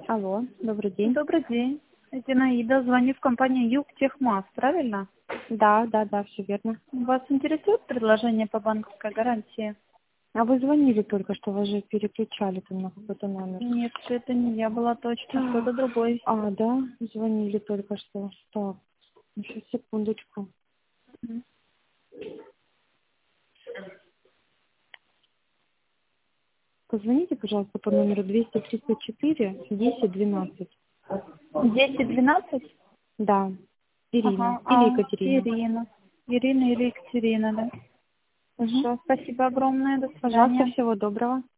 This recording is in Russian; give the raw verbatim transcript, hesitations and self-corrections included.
Алло, добрый день. Добрый день. Это Наида. Звоню в компанию Югтехмас, правильно? Да, да, да, все верно. Вас интересует предложение по банковской гарантии? А вы звонили только что, вас же переключали там на какой-то номер. Нет, это не я была точно, Так, кто-то другой. а, да, звонили только что. Так, еще секундочку. Мгм. Позвоните, пожалуйста, по номеру двести тридцать четыре десять двенадцать. десять двенадцать? Да, Ирина Ага, или а, Екатерина. Ирина. Ирина или Екатерина, да? Угу. Хорошо, спасибо огромное, до Пожалуйста, свидания. всего доброго.